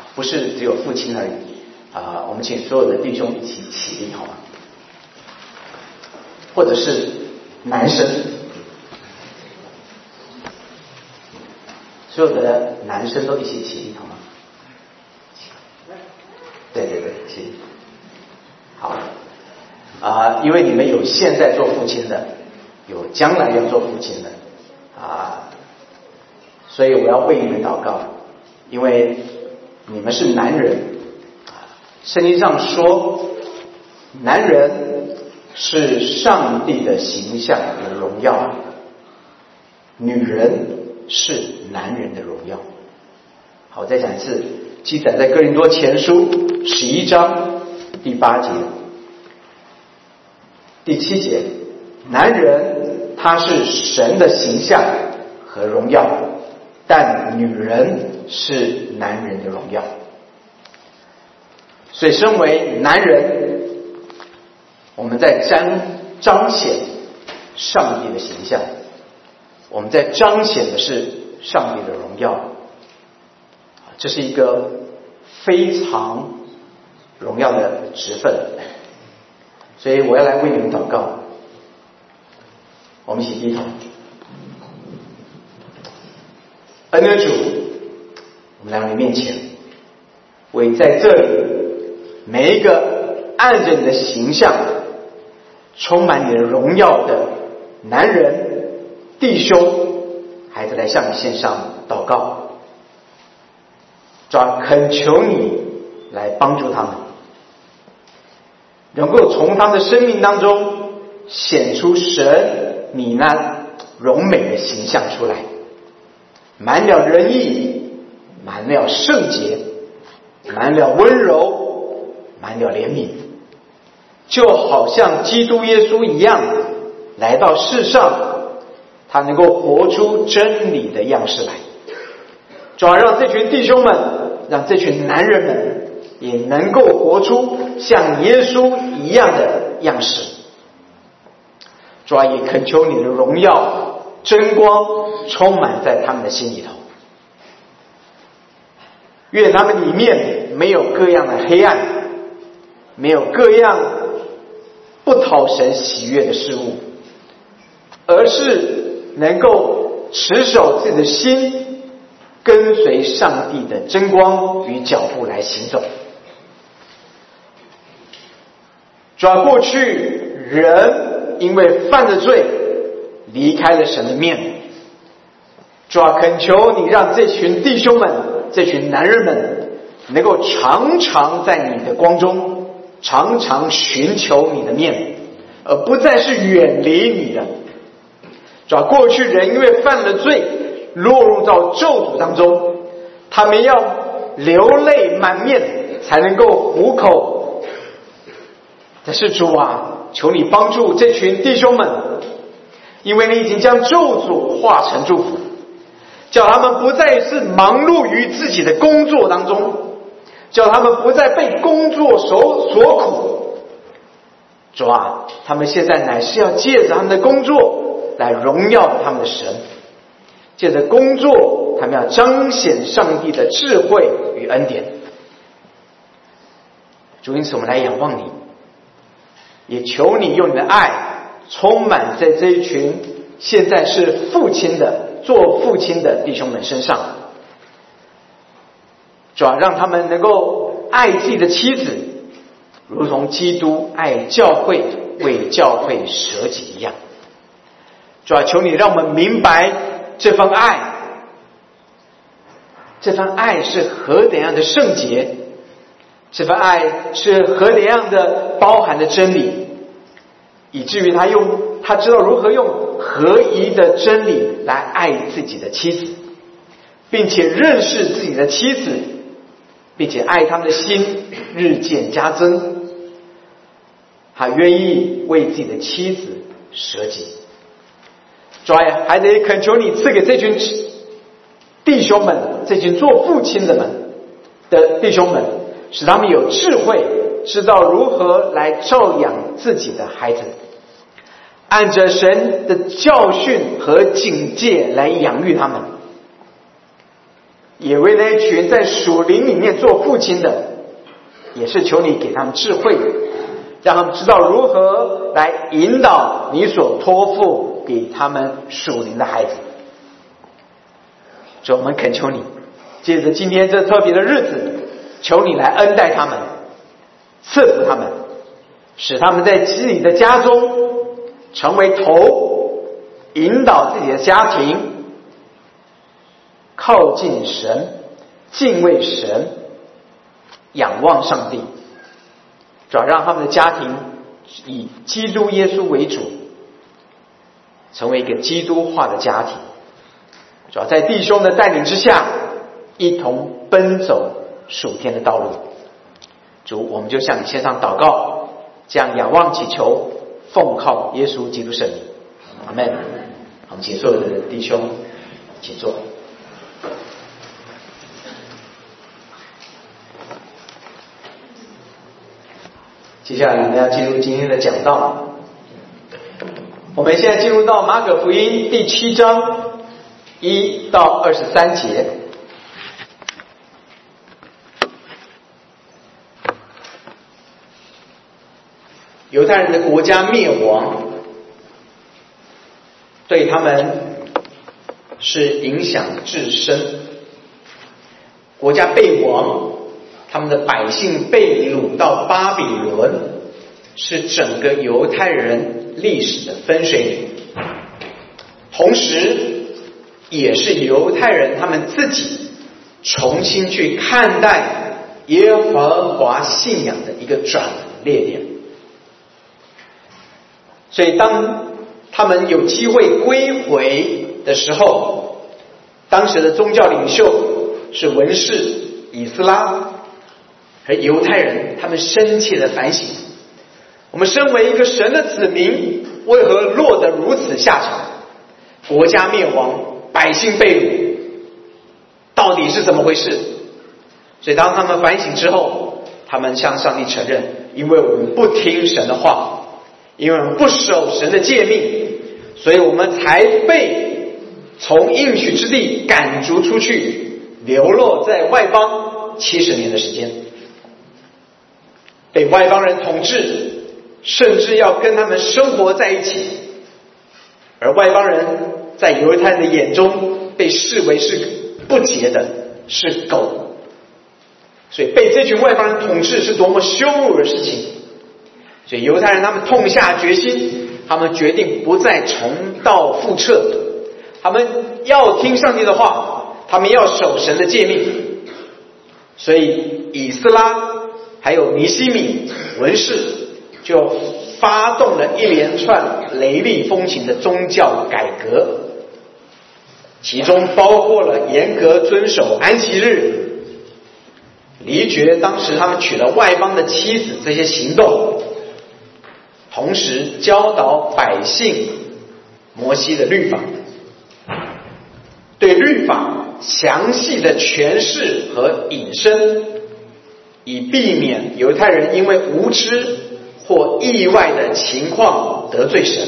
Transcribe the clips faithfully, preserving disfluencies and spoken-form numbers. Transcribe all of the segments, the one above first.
不是只有父亲而已啊、呃！我们请所有的弟兄一起起立好吗？或者是男生，所有的男生都一起起立好吗？对对对，起立。好啊、呃，因为你们有现在做父亲的，有将来要做父亲的啊、呃，所以我要为你们祷告，因为你们是男人。圣经上说，男人是上帝的形象和荣耀，女人是男人的荣耀。好，我再讲一次，记载在哥林多前书十一章第八节、第七节，男人他是神的形象和荣耀，但女人是男人的荣耀。所以身为男人，我们在彰彰显上帝的形象，我们在彰显的是上帝的荣耀，这是一个非常荣耀的职分。所以我要来为你们祷告，我们一起低头。恩的主，我们来到你面前，为在这里每一个按着你的形象充满你的荣耀的男人弟兄孩子来向你献上祷告，主啊，恳求你来帮助他们，能够从他们的生命当中显出神你那荣美的形象出来，满了仁义，满了圣洁，满了温柔，满了怜悯，就好像基督耶稣一样来到世上，他能够活出真理的样式来。主要让这群弟兄们，让这群男人们也能够活出像耶稣一样的样式。主要也恳求你的荣耀真光充满在他们的心里头，愿他们里面没有各样的黑暗，没有各样不讨神喜悦的事物，而是能够持守自己的心，跟随上帝的真光与脚步来行走。主要过去人因为犯了罪离开了神的面，主要恳求你让这群弟兄们，这群男人们能够常常在你的光中，常常寻求你的面，而不再是远离你的。主要过去人因为犯了罪落入到咒诅当中，他们要流泪满面才能够糊口。但是主啊，求你帮助这群弟兄们，因为你已经将咒诅化成祝福，叫他们不再是忙碌于自己的工作当中，叫他们不再被工作所所苦。主啊，他们现在乃是要借着他们的工作来荣耀他们的神，借着工作他们要彰显上帝的智慧与恩典。主，因此我们来仰望你，也求你用你的爱充满在这一群现在是父亲的做父亲的弟兄们身上。主要让他们能够爱自己的妻子，如同基督爱教会，为教会舍己一样。主要求你让我们明白这份爱，这份爱是何等样的圣洁，这份爱是何等样的包含的真理，以至于他用他知道如何用合一的真理来爱自己的妻子，并且认识自己的妻子，并且爱他们的心日渐加增，他愿意为自己的妻子舍己。主啊，还得恳求你赐给这群弟兄们，这群做父亲的们的弟兄们，使他们有智慧，知道如何来照养自己的孩子，按着神的教训和警戒来养育他们。 也为那一群在属灵里面做父亲的，也是求你给他们智慧，让他们知道如何来引导你所托付给他们属灵的孩子。所以我们恳求你，借着今天这特别的日子，求你来恩待他们，赐福他们，使他们在自己的家中成为头，引导自己的家庭靠近神，敬畏神，仰望上帝，主要让他们的家庭以基督耶稣为主，成为一个基督化的家庭。主要在弟兄的带领之下，一同奔走属天的道路。主，我们就向你献上祷告，这样仰望祈求，奉靠耶稣基督圣名，阿们。我们请所有的弟兄请坐。接下来我们要进入今天的讲道。我们现在进入到马可福音第七章一到二十三节。犹太人的国家灭亡，对他们是影响至深。国家被亡，他们的百姓被掳到巴比伦，是整个犹太人历史的分水岭，同时也是犹太人他们自己重新去看待耶和华信仰的一个转捩点。所以当他们有机会归回的时候，当时的宗教领袖是文士以斯拉和犹太人，他们深切的反省，我们身为一个神的子民，为何落得如此下场？国家灭亡，百姓被掳，到底是怎么回事？所以当他们反省之后，他们向上帝承认，因为我们不听神的话，因为我们不守神的诫命，所以我们才被从应许之地赶逐出去，流落在外邦七十年的时间，被外邦人统治，甚至要跟他们生活在一起。而外邦人在犹太人的眼中被视为是不洁的，是狗，所以被这群外邦人统治是多么羞辱的事情。所以犹太人他们痛下决心，他们决定不再重蹈覆辙，他们要听上帝的话，他们要守神的诫命。所以以斯拉还有尼希米文士就发动了一连串雷厉风行的宗教改革，其中包括了严格遵守安息日、离绝当时他们娶了外邦的妻子这些行动，同时教导百姓摩西的律法，对律法详细的诠释和引申，以避免犹太人因为无知或意外的情况得罪神。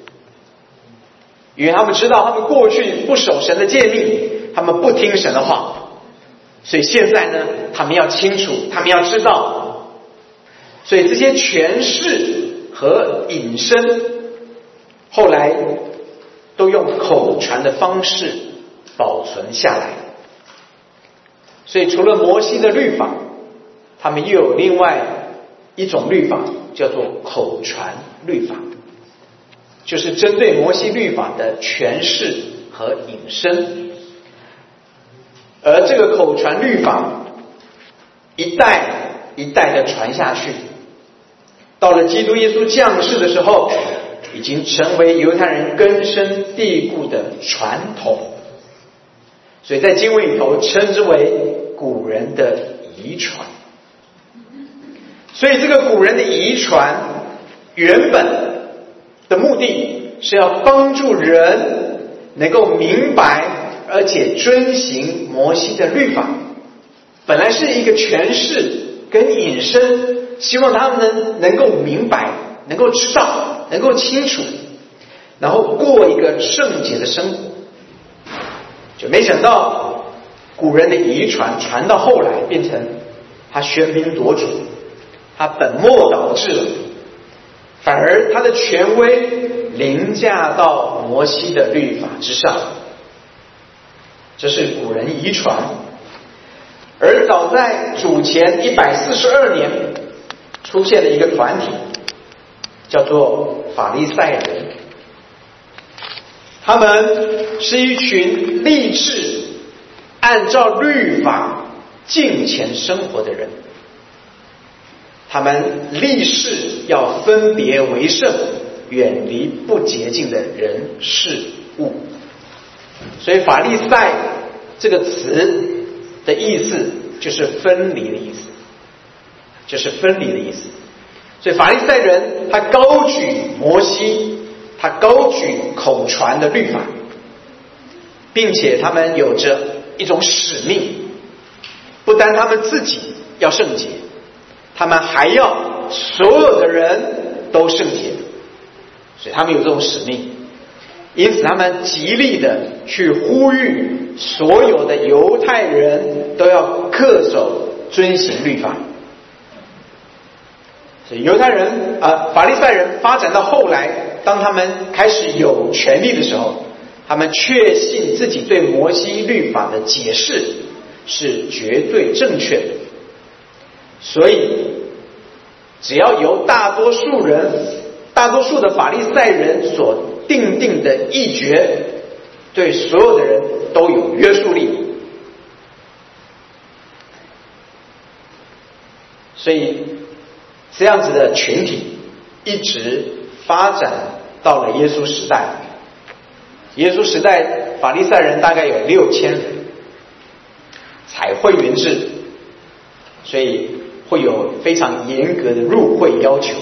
因为他们知道他们过去不守神的诫命，他们不听神的话，所以现在呢，他们要清楚，他们要知道，所以这些诠释和引申后来都用口传的方式保存下来。所以除了摩西的律法，他们又有另外一种律法，叫做口传律法，就是针对摩西律法的诠释和引申。而这个口传律法一代一代的传下去，到了基督耶稣降世的时候，已经成为犹太人根深蒂固的传统，所以在经文里头称之为古人的遗传。所以这个古人的遗传原本的目的是要帮助人能够明白而且遵行摩西的律法，本来是一个诠释跟引申，希望他们能能够明白，能够知道，能够清楚，然后过一个圣洁的生活。就没想到古人的遗传传到后来，变成他喧宾夺主，他本末倒置了，反而他的权威凌驾到摩西的律法之上。这是古人遗传。而早在主前一百四十二年出现了一个团体，叫做法利赛人。他们是一群立志按照律法敬虔生活的人，他们立誓要分别为圣，远离不洁净的人事物。所以法利赛这个词的意思就是分离的意思，就是分离的意思。所以法利赛人他高举摩西，他高举口传的律法，并且他们有着一种使命，不单他们自己要圣洁，他们还要所有的人都圣洁，所以他们有这种使命。因此他们极力的去呼吁所有的犹太人都要恪守遵行律法。所以犹太人啊、呃，法利赛人发展到后来，当他们开始有权利的时候，他们确信自己对摩西律法的解释是绝对正确的，所以只要由大多数人大多数的法利赛人所定定的议决，对所有的人都有约束力。所以这样子的群体一直发展到了耶稣时代。耶稣时代法利赛人大概有六千人，采会员制，所以会有非常严格的入会要求。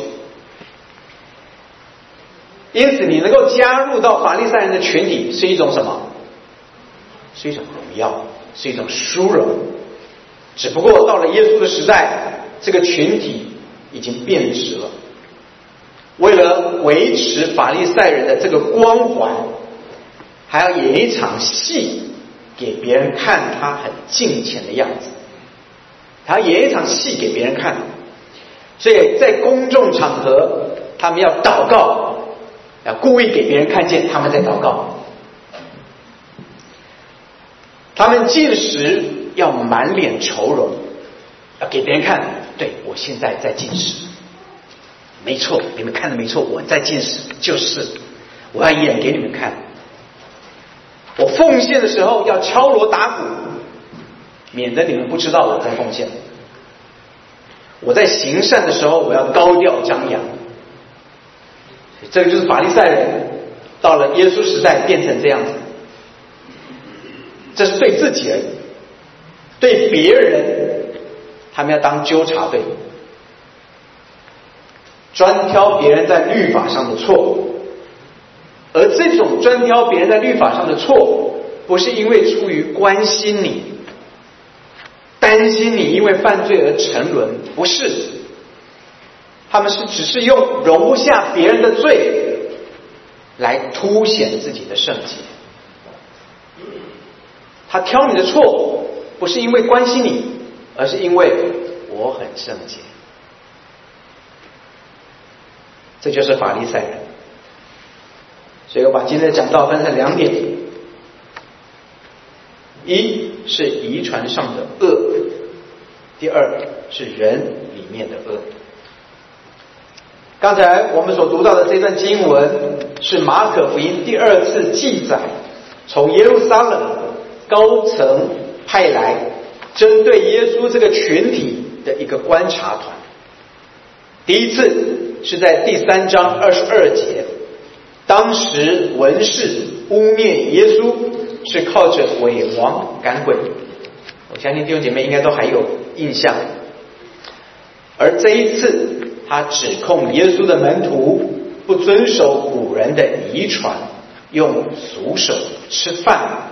因此你能够加入到法利赛人的群体是一种什么？是一种荣耀，是一种殊荣。只不过到了耶稣的时代，这个群体已经变质了。为了维持法利赛人的这个光环，还要演一场戏给别人看他很敬虔的样子，他要演一场戏给别人看。所以在公众场合他们要祷告，要故意给别人看见他们在祷告。他们进食要满脸愁容，要给别人看，对，我现在在进食，没错，你们看的没错，我在进食，就是我要演给你们看。我奉献的时候要敲锣打鼓，免得你们不知道我在奉献。我在行善的时候我要高调张扬。这个就是法利赛人到了耶稣时代变成这样子。这是对自己而已，对别人他们要当纠察队，专挑别人在律法上的错。而这种专挑别人在律法上的错，不是因为出于关心你，担心你因为犯罪而沉沦，不是，他们是只是用容不下别人的罪来凸显自己的圣洁。他挑你的错，不是因为关心你，而是因为我很圣洁。这就是法利赛人。所以我把今天的讲道分成两点，一是遗传上的恶，第二是人里面的恶。刚才我们所读到的这段经文是马可福音第二次记载从耶路撒冷高层派来针对耶稣这个群体的一个观察团。第一次是在第三章二十二节，当时文士污蔑耶稣是靠着鬼王赶鬼，我相信弟兄姐妹应该都还有印象。而这一次他指控耶稣的门徒不遵守古人的遗传，用俗手吃饭。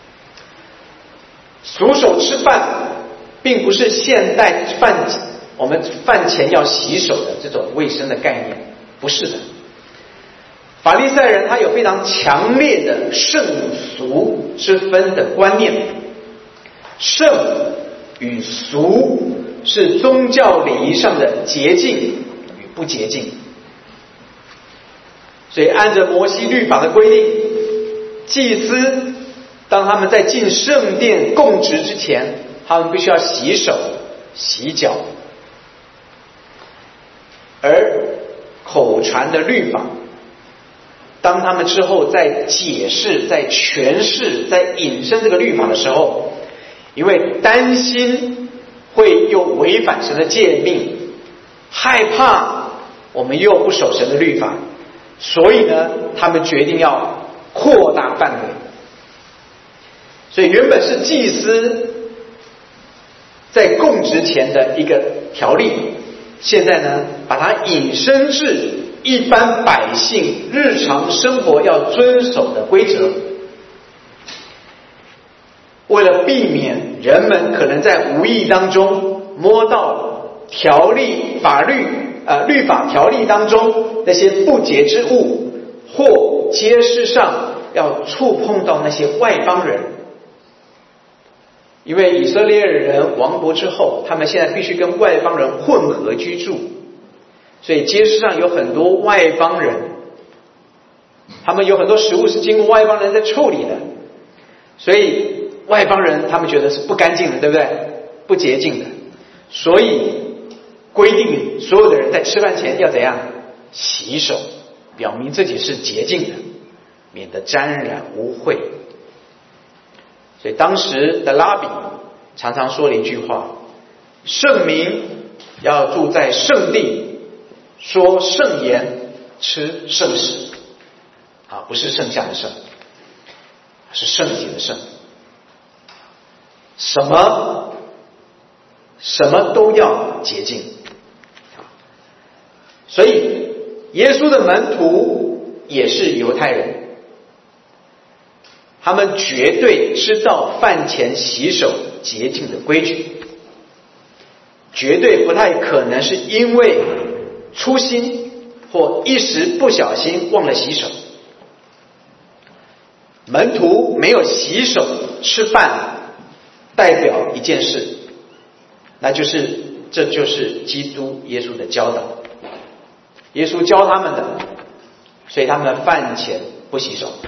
俗手吃饭并不是现代饭我们饭前要洗手的这种卫生的概念，不是的。法利赛人他有非常强烈的圣俗之分的观念， 圣与俗是宗教礼仪上的洁净与不洁净。所以按着摩西律法的规定，祭司当他们在进圣殿供职之前，他们必须要洗手洗脚。而口传的律法，当他们之后在解释、在诠释、在引申这个律法的时候，因为担心会又违反神的诫命，害怕我们又不守神的律法，所以呢，他们决定要扩大范围。所以原本是祭司在供职前的一个条例，现在呢，把它引申至一般百姓日常生活要遵守的规则。为了避免人们可能在无意当中摸到条例、法律、呃律法条例当中那些不洁之物，或街市上要触碰到那些外邦人，因为以色列人亡国之后，他们现在必须跟外邦人混合居住，所以街市上有很多外邦人，他们有很多食物是经过外邦人在处理的，所以外邦人他们觉得是不干净的，对不对？不洁净的，所以规定所有的人在吃饭前要怎样洗手，表明自己是洁净的，免得沾染污秽。所以当时的拉比常常说了一句话：圣民要住在圣地，说圣言，吃圣食。啊，不是剩下的剩，是圣洁的圣。什么什么都要洁净。所以耶稣的门徒也是犹太人，他们绝对知道饭前洗手洁净的规矩，绝对不太可能是因为粗心或一时不小心忘了洗手。门徒没有洗手吃饭，代表一件事，那就是这就是基督耶稣的教导，耶稣教他们的，所以他们饭前不洗手。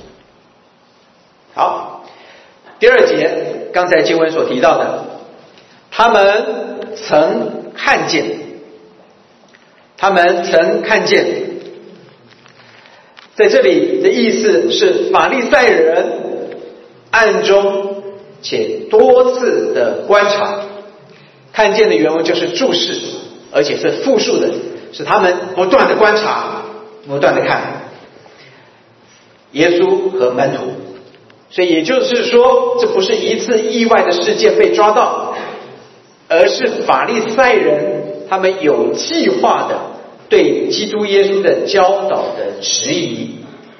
好，第二节刚才经文所提到的，他们曾看见，他们曾看见，在这里的意思是法利赛人暗中且多次的观察，看见的原文就是注视，而且是复数的，是他们不断的观察，不断的看耶稣和门徒。所以也就是说，这不是一次意外的事件被抓到，而是法利赛人他们有计划的对基督耶稣的教导的质疑，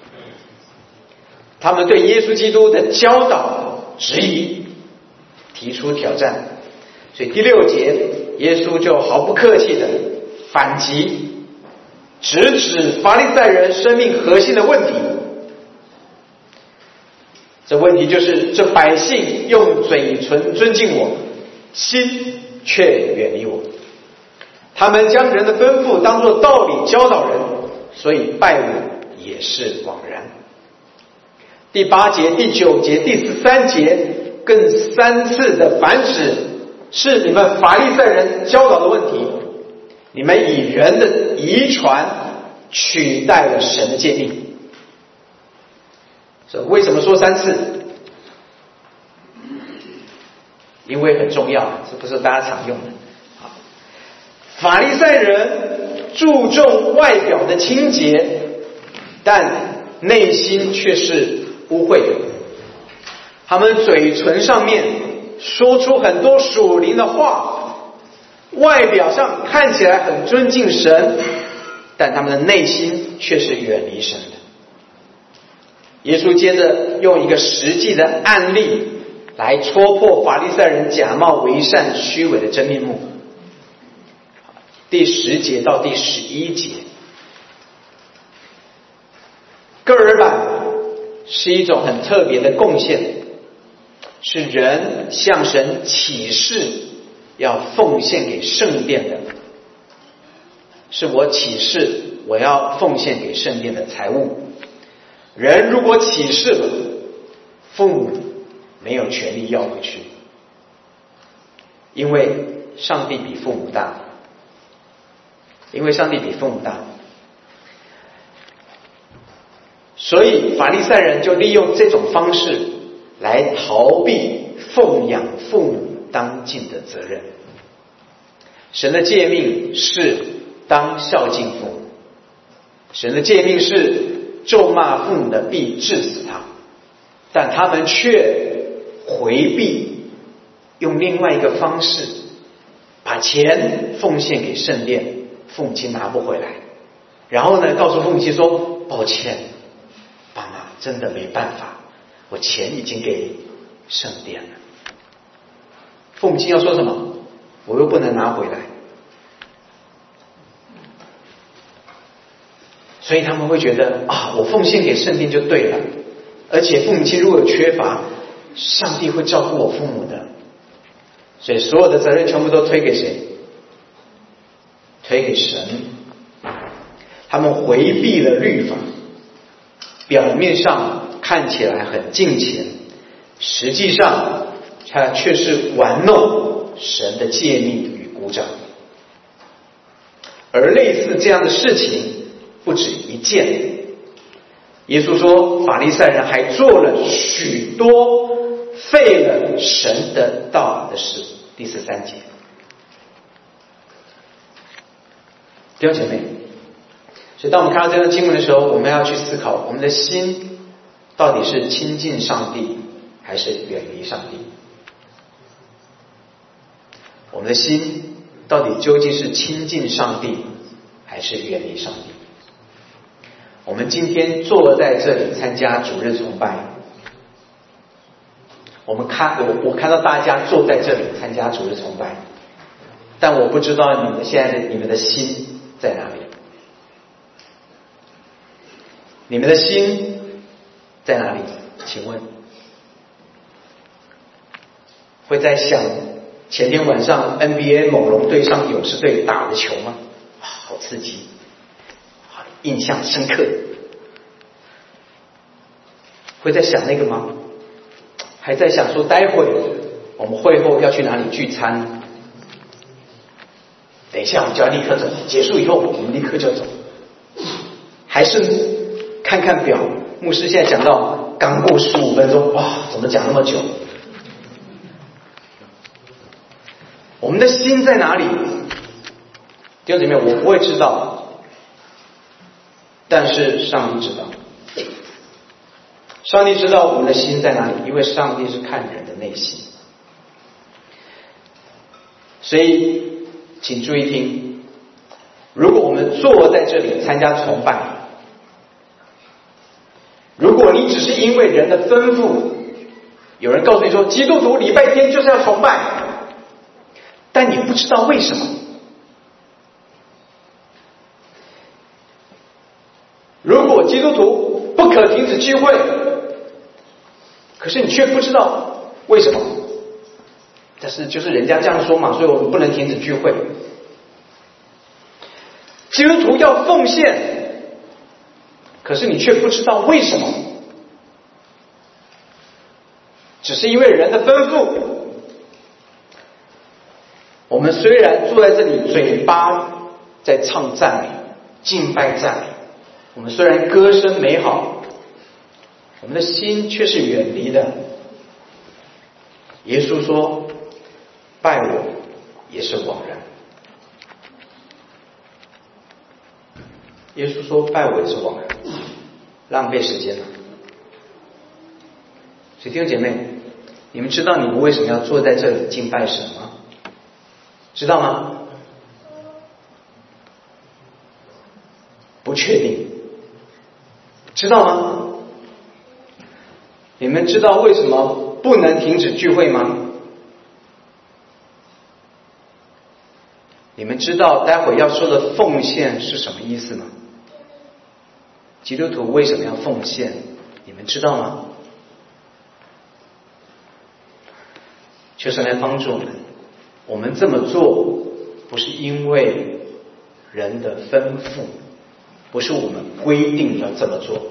他们对耶稣基督的教导质疑提出挑战。所以第六节耶稣就毫不客气的反击，直指法利赛人生命核心的问题。这问题就是，这百姓用嘴唇尊敬我，心却远离我。他们将人的吩咐当作道理教导人，所以拜我也是枉然。第八节、第九节、第十三节更三次的反指，是你们法利赛人教导的问题，你们以人的遗传取代了神的诫命。所以为什么说三次？因为很重要，这不是大家常用的。法利赛人注重外表的清洁，但内心却是污秽的。他们嘴唇上面说出很多属灵的话，外表上看起来很尊敬神，但他们的内心却是远离神的。耶稣接着用一个实际的案例来戳破法利赛人假冒为善虚伪的真面目。第十节到第十一节，个尔板是一种很特别的贡献， 是人向神起誓要奉献给圣殿的，是我起誓我要奉献给圣殿的财物。人如果起誓了，父母没有权利要回去，因为上帝比父母大，因为上帝比父母大，所以法利赛人就利用这种方式来逃避奉养父母当尽的责任。神的诫命是当孝敬父母，神的诫命是咒骂父母的必治死他，但他们却回避，用另外一个方式把钱奉献给圣殿，父母亲拿不回来，然后呢告诉父母亲说，抱歉爸妈，真的没办法，我钱已经给圣殿了。父母亲要说什么？我又不能拿回来。所以他们会觉得啊，我奉献给圣殿就对了，而且父母亲如果有缺乏，上帝会照顾我父母的。所以所有的责任全部都推给谁？推给神。他们回避了律法，表面上看起来很敬虔，实际上它却是玩弄神的诫命与鼓掌。而类似这样的事情不止一件，耶稣说法利赛人还做了许多废了神的道的事。第十三节，弟兄姐妹，所以当我们看到这段经文的时候，我们要去思考，我们的心到底是亲近上帝还是远离上帝？我们的心到底究竟是亲近上帝还是远离上帝？我们今天坐在这里参加主日崇拜，我们看我我看到大家坐在这里参加主日崇拜，但我不知道你们现在的你们的心在哪里？你们的心在哪里？请问，会在想前天晚上 N B A 猛龙队上勇士队打的球吗？好刺激，好印象深刻。会在想那个吗？还在想说待会我们会后要去哪里聚餐？等一下我们就要立刻走，结束以后我们立刻就走。还是看看表，牧师现在讲到刚过十五分钟，哇，怎么讲那么久？我们的心在哪里？弟兄姐妹，我不会知道，但是上帝知道。上帝知道我们的心在哪里，因为上帝是看人的内心。所以请注意听，如果我们坐在这里参加崇拜，如果你只是因为人的吩咐，有人告诉你说基督徒礼拜天就是要崇拜，但你不知道为什么。如果基督徒不可停止聚会，可是你却不知道为什么，但是就是人家这样说嘛，所以我们不能停止聚会。基督徒要奉献，可是你却不知道为什么，只是因为人的吩咐。我们虽然坐在这里，嘴巴在唱赞美、敬拜赞美，我们虽然歌声美好，我们的心却是远离的。耶稣说拜我也是枉然，耶稣说拜我也是枉然，浪费时间了。所以弟兄姐妹，你们知道你们为什么要坐在这里敬拜神吗？知道吗？不确定。知道吗？你们知道为什么不能停止聚会吗？你们知道待会要说的奉献是什么意思吗？基督徒为什么要奉献？你们知道吗？ 求神来帮助我们。我们这么做不是因为人的吩咐，不是我们规定要这么做。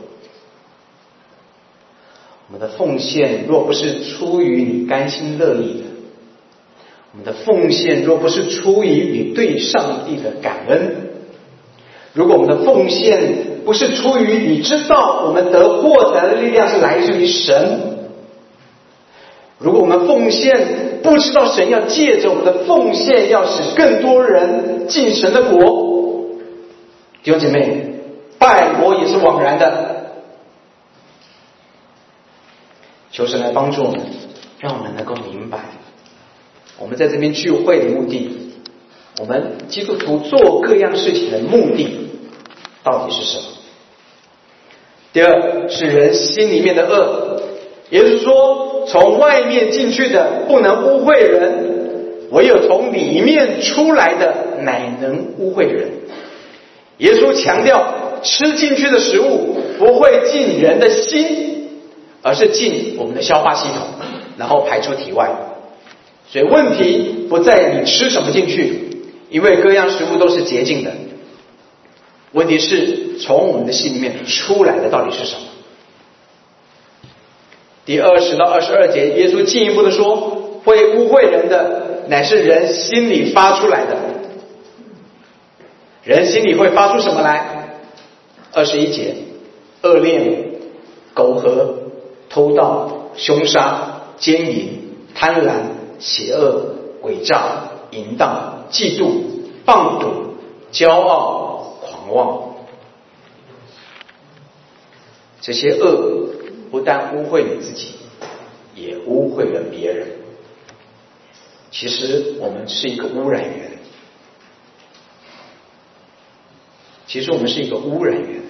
我们的奉献若不是出于你甘心乐意的，我们的奉献若不是出于你对上帝的感恩，如果我们的奉献不是出于你知道我们得获得的力量是来自于神，如果我们奉献不知道神要借着我们的奉献要使更多人进神的国，弟兄姐妹，拜国也是枉然的。求神来帮助我们，让我们能够明白我们在这边聚会的目的，我们基督徒做各样事情的目的到底是什么。第二是人心里面的恶，也就是说从外面进去的不能污秽人，唯有从里面出来的乃能污秽人。耶稣强调吃进去的食物不会进人的心，而是进我们的消化系统，然后排出体外。所以问题不在你吃什么进去，因为各样食物都是洁净的，问题是从我们的心里面出来的到底是什么。第二十到二十二节，耶稣进一步的说，会污秽人的乃是人心里发出来的。人心里会发出什么来？二十一节，恶恋、苟合、偷盗、凶杀、奸淫、贪婪、邪恶、诡诈、淫荡、嫉妒、放赌、骄傲、狂妄。这些恶不但污秽你自己，也污秽了别人。其实我们是一个污染源，其实我们是一个污染源，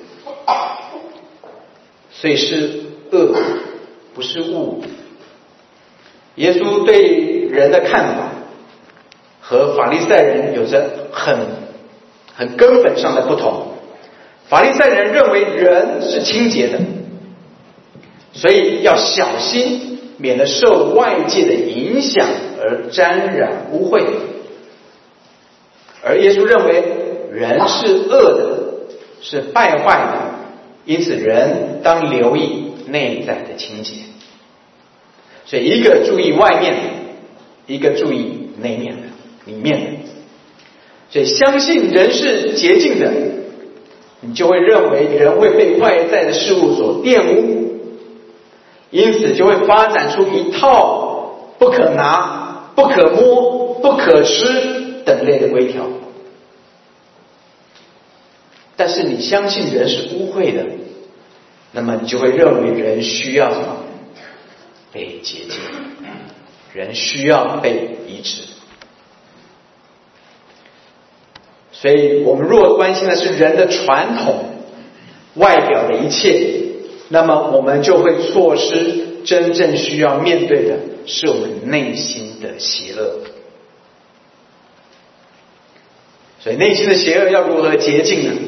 所以是恶，不是物。耶稣对人的看法和法利赛人有着很很根本上的不同。法利赛人认为人是清洁的，所以要小心，免得受外界的影响而沾染污秽。而耶稣认为人是恶的，是败坏的，因此人当留意内在的清洁。所以一个注意外面的，一个注意内面的，里面的。所以相信人是洁净的，你就会认为人会被外在的事物所玷污，因此就会发展出一套不可拿、不可摸、不可吃等类的规条。但是你相信人是污秽的，那么你就会认为人需要什么？被洁净，人需要被医治。所以我们若关心的是人的传统、外表的一切，那么我们就会错失真正需要面对的是我们内心的邪恶。所以内心的邪恶要如何洁净呢？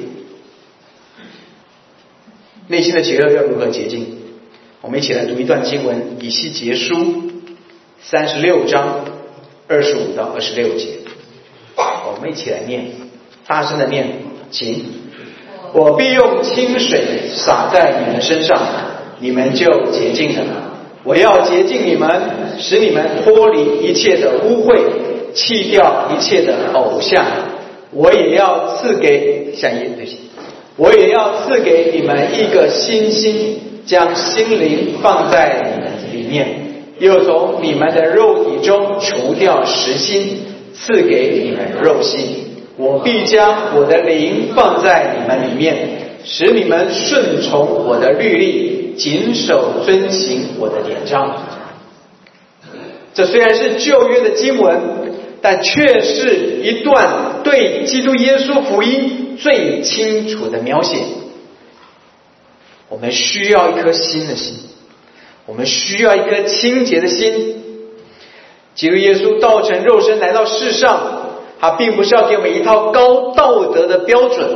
内心的邪恶要如何洁净？我们一起来读一段经文，以西结书三十六章二十五到二十六节。我们一起来念，大声的念，请。我必用清水洒在你们身上，你们就洁净了。我要洁净你们，使你们脱离一切的污秽，弃掉一切的偶像。我也要赐给下一页，对不起，我也要赐给你们一个新心，将心灵放在你们里面，又从你们的肉体中除掉实心，赐给你们肉心。我必将我的灵放在你们里面，使你们顺从我的律例，谨守遵行我的典章。这虽然是旧约的经文，但却是一段对基督耶稣福音最清楚的描写。我们需要一颗新的心，我们需要一颗清洁的心。基督耶稣道成肉身来到世上，他并不是要给我们一套高道德的标准。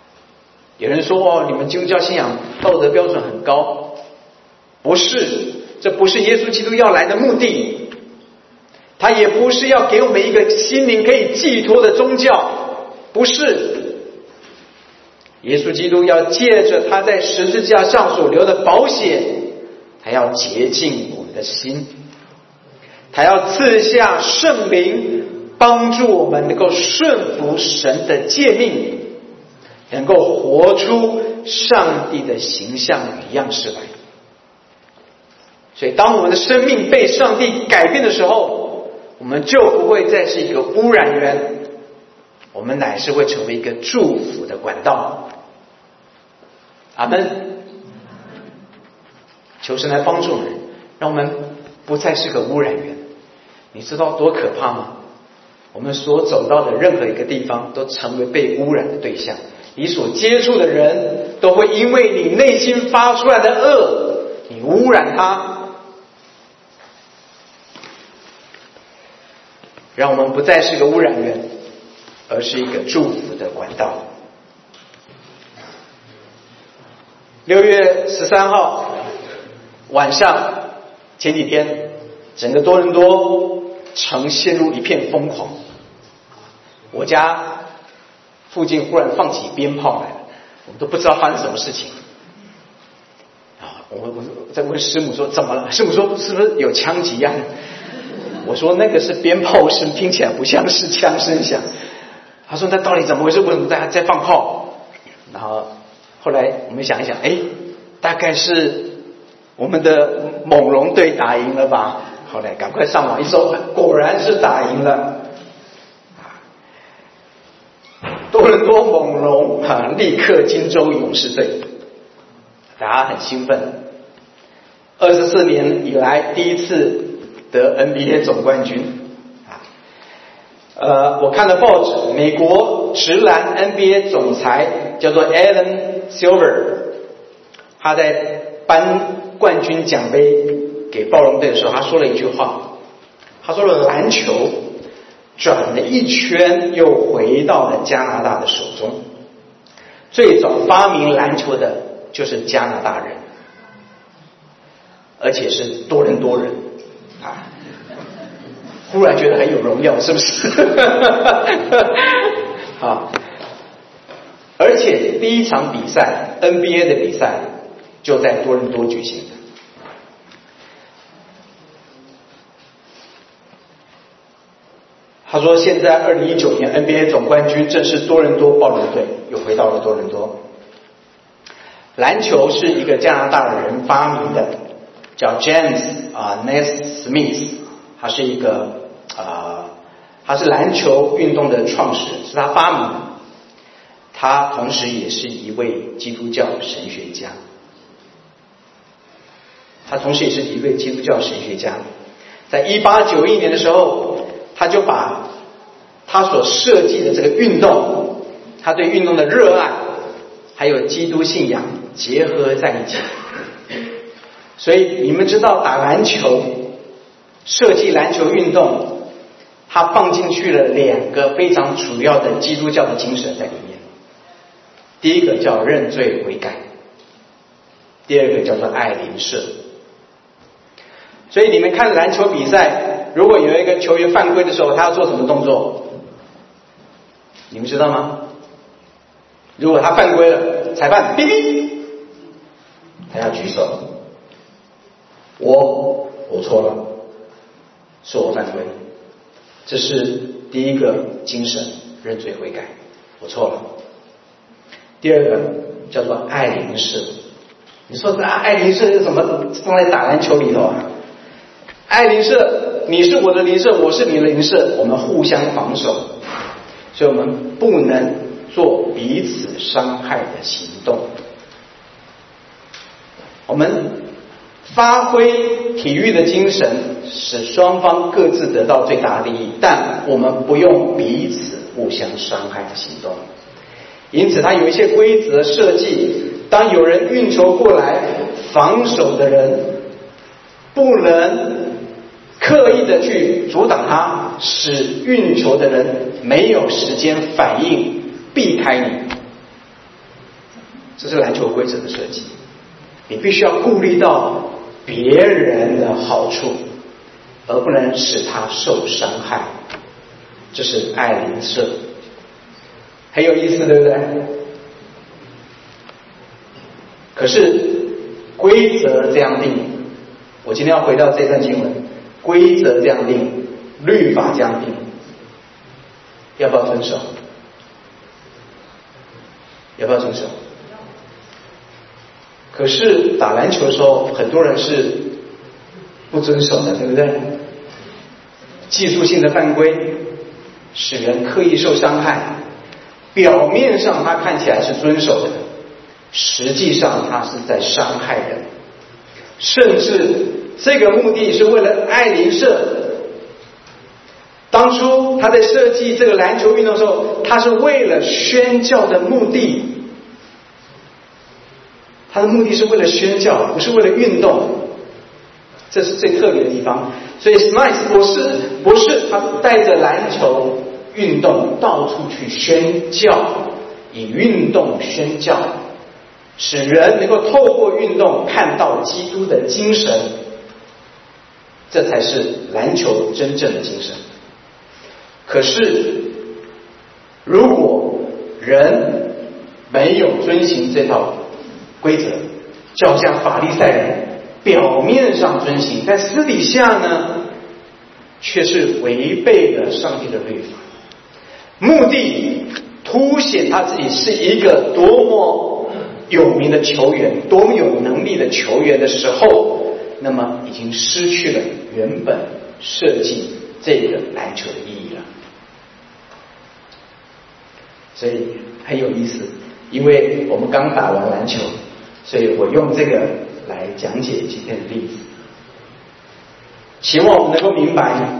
有人说哦，你们基督教信仰道德标准很高，不是， 这不是耶稣基督要来的目的，他也不是要给我们一个心灵可以寄托的宗教，不是。耶稣基督要借着他在十字架上所流的宝血，他要洁净我们的心，他要赐下圣灵，帮助我们能够顺服神的诫命，能够活出上帝的形象与样式来。所以当我们的生命被上帝改变的时候，我们就不会再是一个污染源，我们乃是会成为一个祝福的管道。阿们。求神来帮助我们，让我们不再是个污染源。你知道多可怕吗？我们所走到的任何一个地方都成为被污染的对象，你所接触的人都会因为你内心发出来的恶，你污染他。让我们不再是个污染源，而是一个祝福的管道。六月十三号晚上，前几天整个多伦多城陷入一片疯狂。我家附近忽然放起鞭炮来了，我们都不知道发生什么事情。啊，我我在问师母说怎么了？师母说是不是有枪击案？我说那个是鞭炮声，听起来不像是枪声响。他说那到底怎么回事？为什么大家在放炮？然后后来我们想一想，哎，大概是我们的猛龙队打赢了吧？后来赶快上网一搜，果然是打赢了。多伦多猛龙啊，立刻金州勇士队，大家很兴奋。二十四年以来第一次得 N B A 总冠军啊！呃，我看了报纸，美国直男 N B A 总裁叫做 Adam Silver， 他在颁冠军奖杯给暴龙队的时候，他说了一句话，他说了篮球转了一圈又回到了加拿大的手中，最早发明篮球的就是加拿大人，而且是多伦多人啊！忽然觉得很有荣耀，是不是？啊！而且第一场比赛 N B A 的比赛就在多伦多举行的。他说现在二零一九年 N B A 总冠军正是多伦多暴龙队，又回到了多伦多。篮球是一个加拿大的人发明的，叫 James 啊 Naismith， 他是一个啊，他是篮球运动的创始人，是他发明的。他同时也是一位基督教神学家，他同时也是一位基督教神学家。在一八九一年的时候，他就把他所设计的这个运动，他对运动的热爱，还有基督信仰结合在一起。所以你们知道打篮球，设计篮球运动，他放进去了两个非常主要的基督教的精神在里面。第一个叫认罪悔改，第二个叫做爱邻舍。所以你们看篮球比赛，如果有一个球员犯规的时候，他要做什么动作？你们知道吗？如果他犯规了，裁判哔哔，他要举手，我我错了，是我犯规。这是第一个精神，认罪悔改，我错了。第二个叫做爱邻舍。你说这爱邻舍是怎么放在打篮球里头啊？爱邻舍，你是我的邻舍，我是你的邻舍，我们互相防守，所以我们不能做彼此伤害的行动。我们发挥体育的精神，使双方各自得到最大的利益，但我们不用彼此互相伤害的行动。因此它有一些规则设计，当有人运球过来，防守的人不能刻意的去阻挡他，使运球的人没有时间反应避开你。这是篮球规则的设计，你必须要顾虑到别人的好处，而不能使他受伤害。这是爱邻舍，很有意思，对不对？可是规则这样定，我今天要回到这段经文，规则这样定，律法这样定，要不要遵守？要不要遵守？可是打篮球的时候，很多人是不遵守的，对不对？技术性的犯规使人刻意受伤害，表面上他看起来是遵守的，实际上他是在伤害人，甚至这个目的是为了爱邻舍。当初他在设计这个篮球运动的时候，他是为了宣教的目的，他的目的是为了宣教，不是为了运动，这是最特别的地方。所以 Smythe 博士博士他带着篮球运动到处去宣教，以运动宣教，使人能够透过运动看到基督的精神，这才是篮球真正的精神。可是如果人没有遵行这套规则，就好像法利赛人表面上遵行，但私底下呢却是违背了上帝的律法，目的凸显他自己是一个多么有名的球员，多么有能力的球员的时候，那么已经失去了原本设计这个篮球的意义了。所以很有意思，因为我们刚打完篮球，所以我用这个来讲解今天的例子，希望我们能够明白，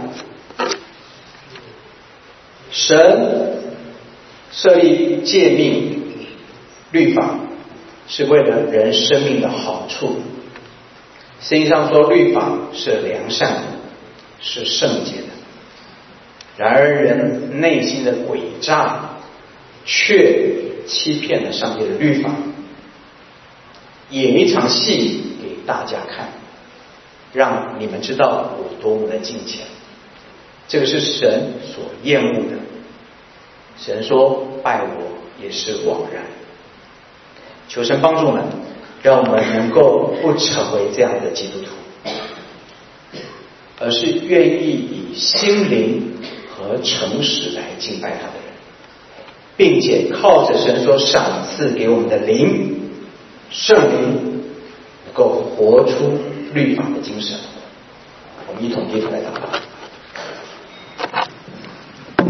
神设立诫命律法是为了人生命的好处。圣经上说律法是良善的，是圣洁的，然而人内心的诡诈却欺骗了上帝的律法，演一场戏给大家看，让你们知道我多么的敬虔。这个是神所厌恶的。神说拜我也是枉然。求神帮助我们，让我们能够不成为这样的基督徒，而是愿意以心灵和诚实来敬拜他的人，并且靠着神所赏赐给我们的灵圣灵，能够活出律法的精神。我们一同低头来祷告。